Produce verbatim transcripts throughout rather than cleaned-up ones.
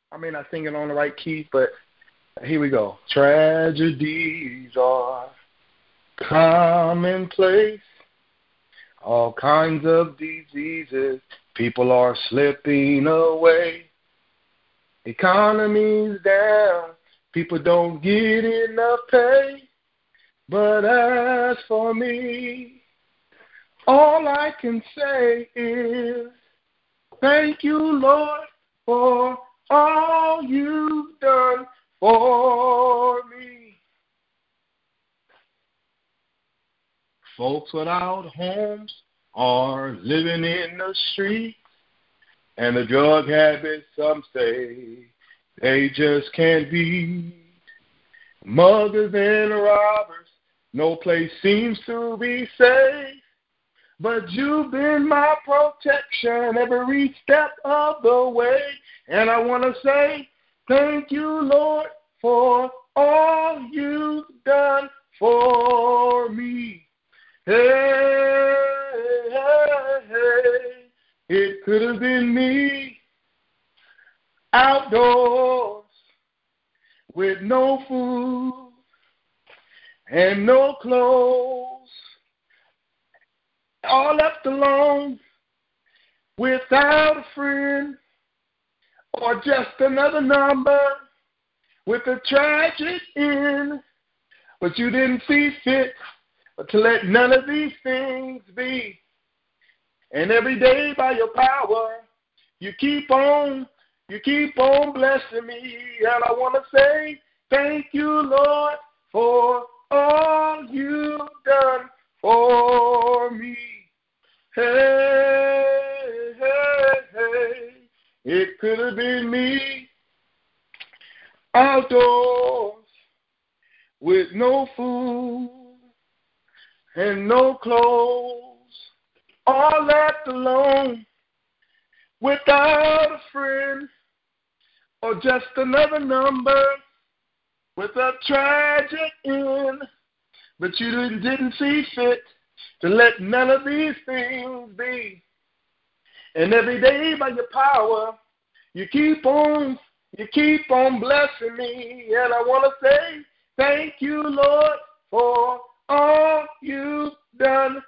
I may not sing it on the right key, but here we go. Tragedies are commonplace. All kinds of diseases. People are slipping away. Economy's down. People don't get enough pay. But as for me, all I can say is, thank you, Lord, for all you've done for me. Folks without homes are living in the streets, and the drug habits, some say, they just can't beat. Muggers and robbers, no place seems to be safe. But you've been my protection every step of the way. And I want to say thank you, Lord, for all you've done for me. Hey, hey, hey, it could have been me outdoors with no food and no clothes, all left alone without a friend or just another number with a tragic end. But you didn't see fit to let none of these things be. And every day by your power, you keep on, you keep on blessing me. And I want to say thank you, Lord, for all you've done for me. Hey, hey, hey, it could have been me outdoors with no food and no clothes, all left alone without a friend or just another number with a tragic end. But you didn't, didn't see fit to let none of these things be. And every day by your power, you keep on, you keep on blessing me. And I want to say thank you, Lord, for all you've done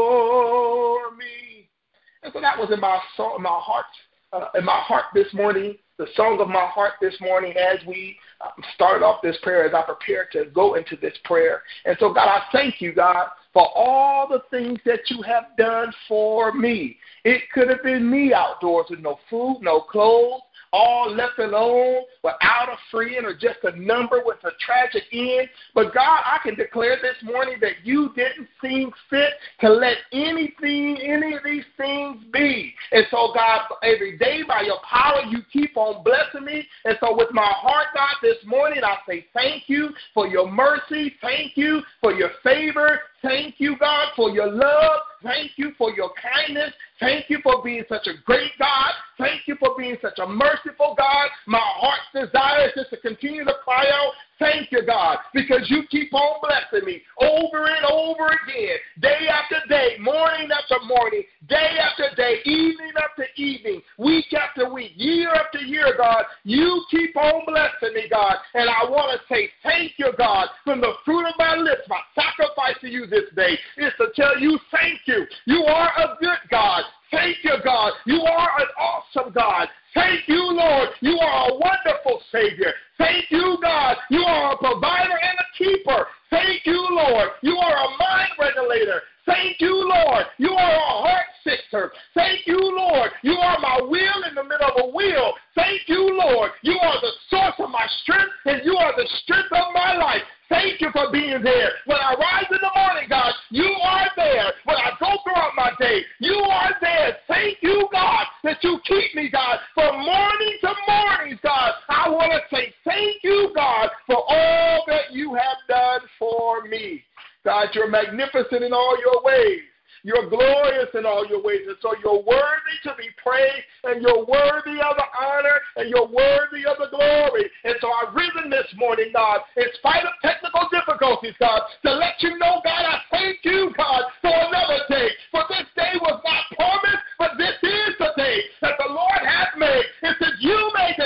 for me. And so that was in my soul, in my heart, uh, in my heart this morning, the song of my heart this morning as we um, started off this prayer, as I prepared to go into this prayer. And so, God, I thank you, God, for all the things that you have done for me. It could have been me outdoors with no food, no clothes, all left alone without a friend or just a number with a tragic end. But God, I can declare this morning that you didn't seem fit to let anything, any of these things be. And so, God, every day by your power, you keep on blessing me. And so with my heart, God, this morning, I say thank you for your mercy. Thank you for your favor. Thank you, God, for your love. Thank you for your kindness. Thank you for being such a great God. Thank you for being such a merciful God. My heart's desire is just to continue to cry out, thank you, God, because you keep on blessing me over and over again, day after day, morning after morning, day after day, evening after evening, week after week, year after year, God. You keep on blessing me, God, and I want to say thank you, God, from the fruit of my lips. My sacrifice to you this day is to tell you thank you. You are a good God. Thank you, God. You are an awesome God. Thank you, Lord. You are a wonderful Savior. Thank you, God. You are a provider and a keeper. Thank you, Lord. You are a mind regulator. Thank you, Lord. You are a heart fixer. Thank you, Lord. You are my wheel in the middle of a wheel. Thank you, Lord. You are the source of my strength, and you are the strength of my life. Thank you for being there. When I rise in the morning, God, you are there. When I go throughout my day, you are there. Thank you, God, that you keep me, God, from morning to morning, God. I want to say thank you, God, for all that you have done for me. God, you're magnificent in all your ways. You're glorious in all your ways, and so you're worthy to be praised, and you're worthy of the honor, and you're worthy of the glory. And so I've risen this morning, God, in spite of technical difficulties, God, to let you know, God, I thank you, God, for another day. For this day was not promised, but this is the day that the Lord has made. It says you made the day for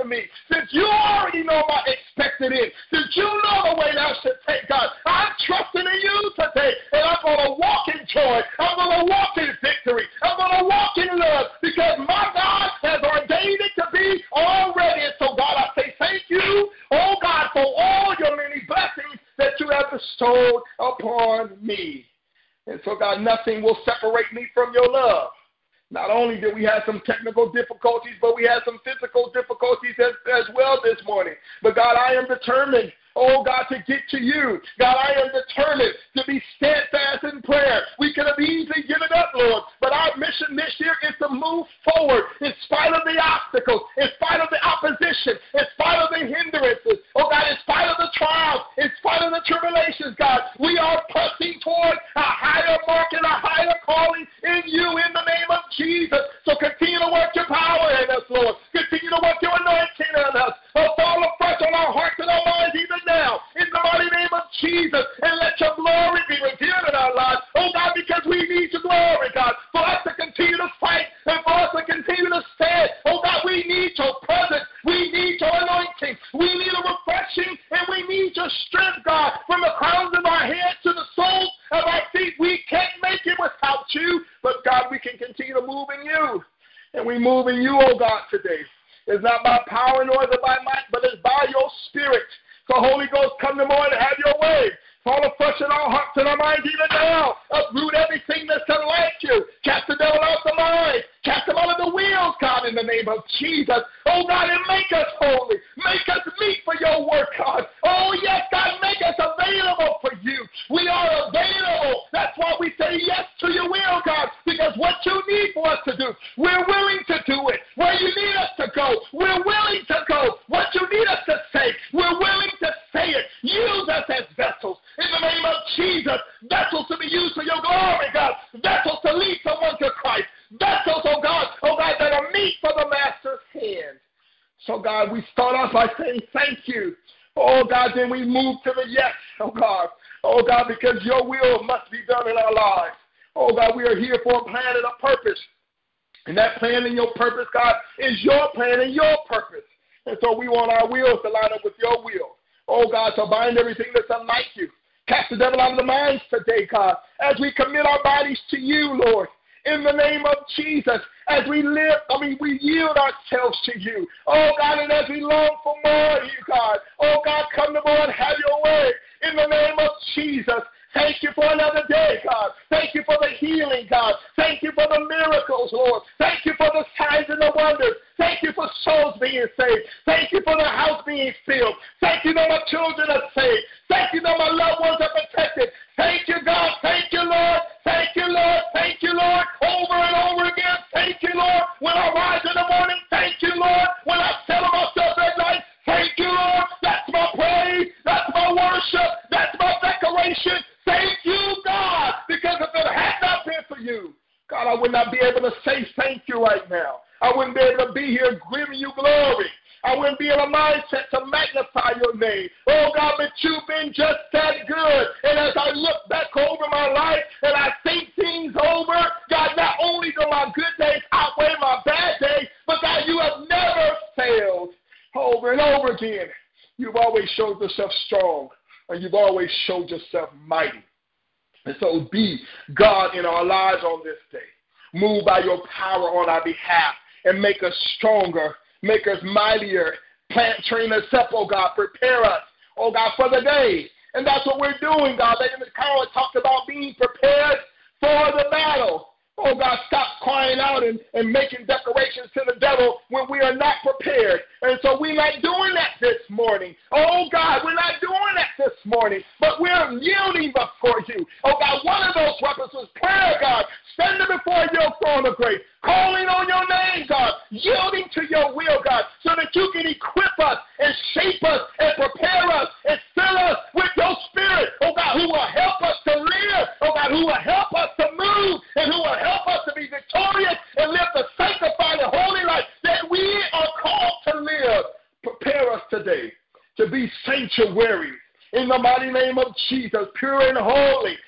me, since you already know my expected end, since you know the way that I should take, God, I'm trusting in you today, and I'm going to walk in joy. I'm going to walk in victory. I'm going to walk in love, because my God has ordained it to be already. And so, God, I say thank you, oh God, for all your many blessings that you have bestowed upon me. And so, God, nothing will separate me from your love. Not only did we have some technical difficulties, but we had some physical difficulties as, as well this morning. But, God, I am determined, oh, God, to get to you. God, I am determined to be steadfast in prayer. We could have easily given up, Lord, but our mission this year is to move forward in spite of the obstacles, in spite of the opposition, in spite of the hindrances, oh, God, in spite of the trials, in spite of the tribulations, God. We are pressing toward a higher mark and a higher calling in you in the name of Jesus. So continue to work your power in us, Lord. Continue to work your anointing in us. Oh, fall afresh on our hearts and our minds even now in the mighty name of Jesus. And let your glory be revealed in our lives. Oh, God, because we need your glory, God, for us to continue to fight and for us to continue to stand. Oh, God, we need your presence. We need your anointing. We need a refreshing, and we need your strength, God, from the crowns of our heads to the soles of our feet. We can't make it without you, but, God, we can continue to move in you. And we move in you, oh, God, today. It's not by power nor is it by might, but it's by your spirit. So, Holy Ghost, come to more and have your way. Fall afresh in our hearts and our minds even now. Uproot everything that's unlike you. Cast the devil out the mind. Cast him out of the wheels, God, in the name of Jesus. Oh, God, and make us holy. Make us meet for your work, God. Oh, yes, God, make us available for you. We are available. That's why we say yes to your will, God, because what you need for us to do, we're willing to do it. Where you need us to go, we're willing to go. What you need us to say, we're willing to say it. Use us as vessels. In the name of Jesus, vessels to be used for your glory, God. Vessels to lead someone to Christ. Vessels, oh God, oh God, that are meet for the Master's hand. So, God, we start off by saying thank you. Oh, God, then we move to the yes, oh God. Oh, God, because your will must be done in our lives. Oh, God, we are here for a plan and a purpose. And that plan and your purpose, God, is your plan and your purpose. And so we want our wills to line up with your will. Oh, God, so bind everything that's unlike you. Cast the devil out of the minds today, God, as we commit our bodies to you, Lord. In the name of Jesus, as we live, I mean, we yield ourselves to you. Oh, God, and as we long for more of you, God. Oh, God, come to more and have your way. In the name of Jesus. Thank you for another day, God. Thank you for the healing, God. Thank you for the miracles, Lord. Thank you for the signs and the wonders. Thank you for souls being saved. Thank you for the house being filled. Thank you that my children are saved. Thank you that my loved ones are protected. Thank you, God. Thank you, Lord. Thank you, Lord. Thank you, Lord. Over and over again. Thank you, Lord. When I rise in the morning, thank you, Lord. When I settle myself at night, thank you, Lord. That's my praise. That's my worship. That's my declaration. Thank you, God, because if it had not been for you, God, I would not be able to say thank you right now. I wouldn't be able to be here giving you glory. I wouldn't be in a mindset to magnify your name. Oh, God, but you've been just that good. And as I look back over my life and I think things over, God, not only do my good days outweigh my bad days, but God, you have never failed. Over and over again, you've always showed yourself strong. And you've always showed yourself mighty. And so be God in our lives on this day. Move by your power on our behalf and make us stronger, make us mightier. Plant, train us up, oh God. Prepare us, oh God, for the day. And that's what we're doing, God. Lady McConnell talked about being prepared for the battle. Oh, God, stop crying out and, and making declarations to the devil when we are not prepared. And so we're not doing that this morning. Oh, God, we're not doing that this morning, but we're yielding before you. Oh, God, one of those weapons was prayer, God, standing before your throne of grace, calling on your name, God, yielding to your will, God, so that you can equip us and shape us and prepare us and fill us with your spirit, oh, God, who will help us to live, oh, God, who will help us to move, and who will help us to be victorious and live the sanctified and holy life that we are called to live. Prepare us today to be sanctuaries in the mighty name of Jesus, pure and holy,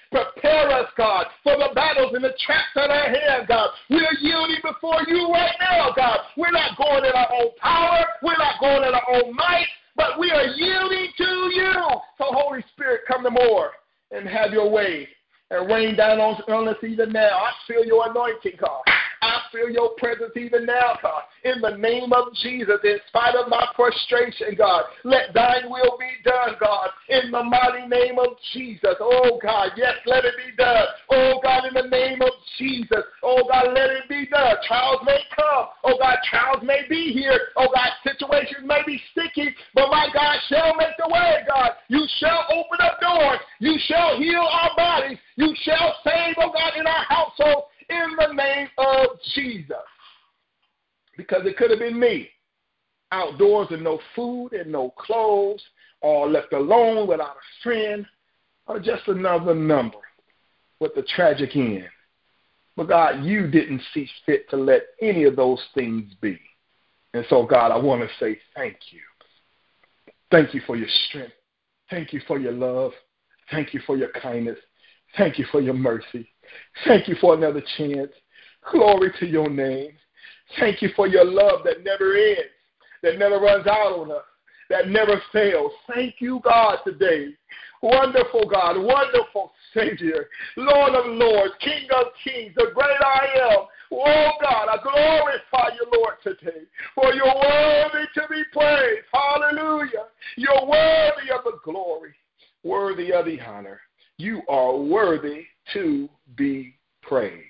Prepare us, God, for the battles and the traps that are ahead, God. We are yielding before you right now, God. We're not going in our own power. We're not going in our own might, but we are yielding to you. So, Holy Spirit, come to more and have your way and rain down on us even now. I feel your anointing, God. I feel your presence even now, God. In the name of Jesus, in spite of my frustration, God, let thine will be done, God. In the mighty name of Jesus. Oh, God, yes, let it be done. Oh, God, in the name of Jesus. Oh, God, let it be done. Trials may come. Oh, God, trials may be here. Oh, God, situations may be sticky, but my God shall make the way, God. You shall open up doors. You shall heal our bodies. You shall save, oh, God, in our household. In the name of Jesus. Because it could have been me. Outdoors and no food and no clothes, or left alone without a friend, or just another number with a tragic end. But God, you didn't see fit to let any of those things be. And so, God, I want to say thank you. Thank you for your strength. Thank you for your love. Thank you for your kindness. Thank you for your mercy. Thank you for another chance. Glory to your name. Thank you for your love that never ends, that never runs out on us, that never fails. Thank you, God, today. Wonderful God, wonderful Savior, Lord of lords, King of kings, the great I am. Oh, God, I glorify you, Lord, today, for you're worthy to be praised. Hallelujah. You're worthy of the glory, worthy of the honor. You are worthy to be praised.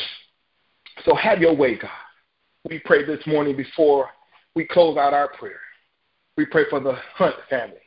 So have your way, God. We pray this morning before we close out our prayer. We pray for the Hunt family.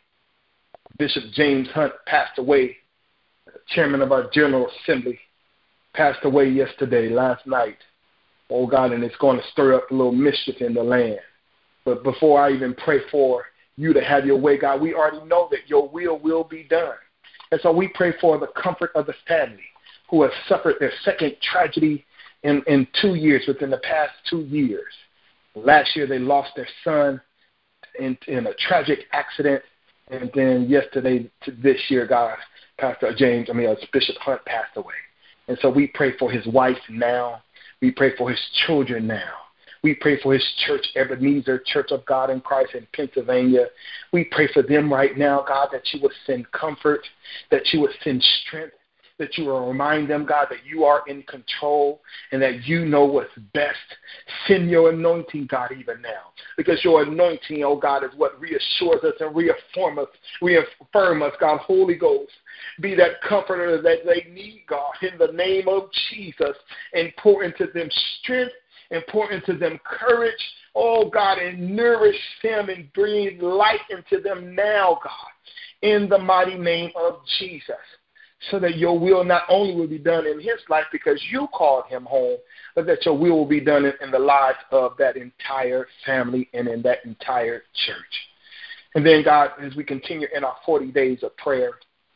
Bishop James Hunt passed away, chairman of our General Assembly, passed away yesterday, last night. Oh, God, and it's going to stir up a little mischief in the land. But before I even pray for you to have your way, God, we already know that your will will be done. And so we pray for the comfort of the family who have suffered their second tragedy in, in two years, within the past two years. Last year they lost their son in, in a tragic accident. And then yesterday to this year, God, Pastor James, I mean, uh, Bishop Hunt passed away. And so we pray for his wife now. We pray for his children now. We pray for his church, Ebenezer Church of God in Christ in Pennsylvania. We pray for them right now, God, that you would send comfort, that you would send strength, that you will remind them, God, that you are in control and that you know what's best. Send your anointing, God, even now, because your anointing, oh God, is what reassures us and reaffirms us, reaffirm us, God. Holy Ghost, be that comforter that they need, God, in the name of Jesus, and pour into them strength and pour into them courage, oh God, and nourish them and breathe life into them now, God, in the mighty name of Jesus, so that your will not only will be done in his life because you called him home, but that your will will be done in, in the lives of that entire family and in that entire church. And then, God, as we continue in our forty days of prayer,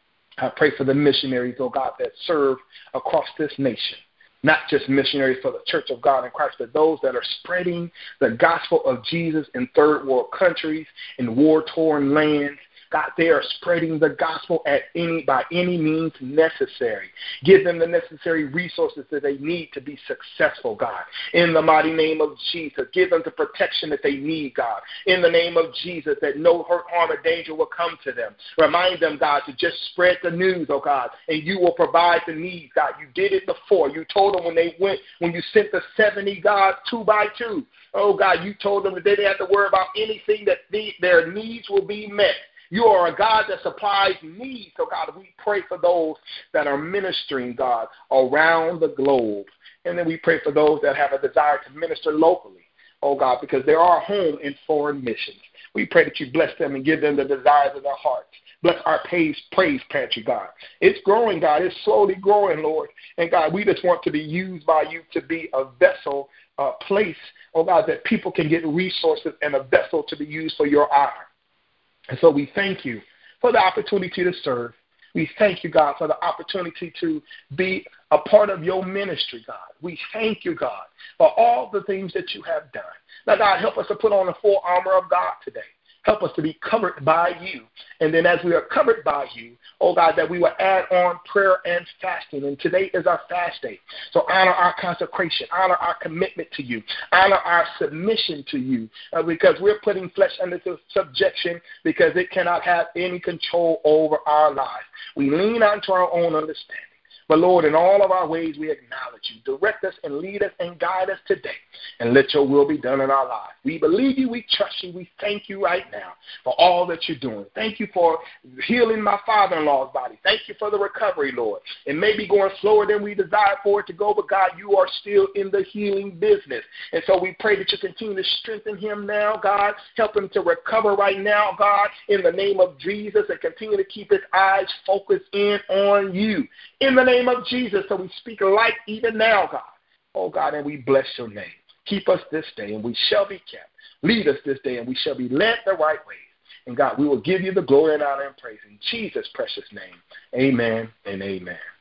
I pray for the missionaries, oh God, that serve across this nation. Not just missionaries for the Church of God in Christ, but those that are spreading the gospel of Jesus in third world countries, in war-torn lands. God, they are spreading the gospel at any by any means necessary. Give them the necessary resources that they need to be successful, God. In the mighty name of Jesus, give them the protection that they need, God. In the name of Jesus, that no hurt, harm, or danger will come to them. Remind them, God, to just spread the news, oh God, and you will provide the needs, God. You did it before. You told them when they went, when you sent the seventy, God, two by two. Oh God, you told them that they didn't have to worry about anything, that the, their needs will be met. You are a God that supplies needs. So, God, we pray for those that are ministering, God, around the globe. And then we pray for those that have a desire to minister locally, oh, God, because there are home in foreign missions. We pray that you bless them and give them the desires of their hearts. Bless our praise, praise pantry, God. It's growing, God. It's slowly growing, Lord. And, God, we just want to be used by you to be a vessel, a place, oh, God, that people can get resources and a vessel to be used for your honor. And so we thank you for the opportunity to serve. We thank you, God, for the opportunity to be a part of your ministry, God. We thank you, God, for all the things that you have done. Now, God, help us to put on the full armor of God today. Help us to be covered by you. And then as we are covered by you, oh God, that we will add on prayer and fasting. And today is our fast day. So honor our consecration, honor our commitment to you, honor our submission to you, uh, because we're putting flesh under subjection because it cannot have any control over our lives. We lean onto our own understanding. But, Lord, in all of our ways, we acknowledge you. Direct us and lead us and guide us today. And let your will be done in our lives. We believe you. We trust you. We thank you right now for all that you're doing. Thank you for healing my father-in-law's body. Thank you for the recovery, Lord. It may be going slower than we desire for it to go, but, God, you are still in the healing business. And so we pray that you continue to strengthen him now, God. Help him to recover right now, God, in the name of Jesus, and continue to keep his eyes focused in on you. In the name of Jesus, so we speak life even now, God. Oh, God, and we bless your name. Keep us this day, and we shall be kept. Lead us this day, and we shall be led the right ways. And, God, we will give you the glory and honor and praise. In Jesus' precious name, amen and amen.